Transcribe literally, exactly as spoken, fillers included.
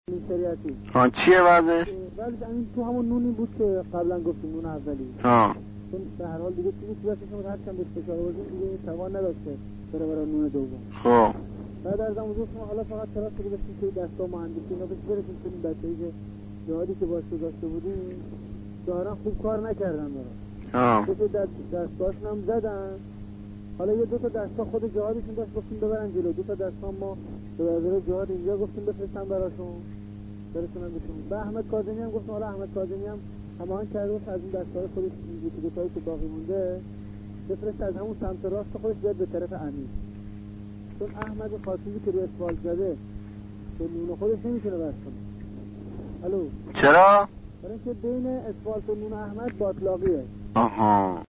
این شریعتی. آه چیه وضعش؟ وضعش همین تو همون نونی بود که قبلا گفتیم، نون اولی. آه چون به هر حال دیگه چیزی تو دستش هر چند بهش فشار آوردیم دیگه توان نداشته بره برای نون دوم. خب بعد از اون ما حالا فقط تلاش رو داشتیم که دستا مهندسی اینا بهش برسیم که این بچه‌ای که جهادی که باش داشته بودیم ظاهرا خوب کار نکردن برا. آه که دست دستاشون هم زدن. حالا یه دو تا دستا خود جهادشون داشت گفتیم ببرن جلو، دو تا دستا ما به وزیر جهاد اینجا گفتیم بفرستن براشون برسونن بهشون. به احمد کاظمی هم گفتم حالا احمد کاظمی هم هماهنگ کرده بود از این دستای خودش این دو تایی که باقی مونده بفرست از همون سمت راست خودش بیاد به طرف امیر. چون احمد خاصی که روی اسفالت زده که نون خودش نمیتونه بس کنه. الو چرا؟ برای اینکه بین اسفالت و نون احمد باطلاقیه. آها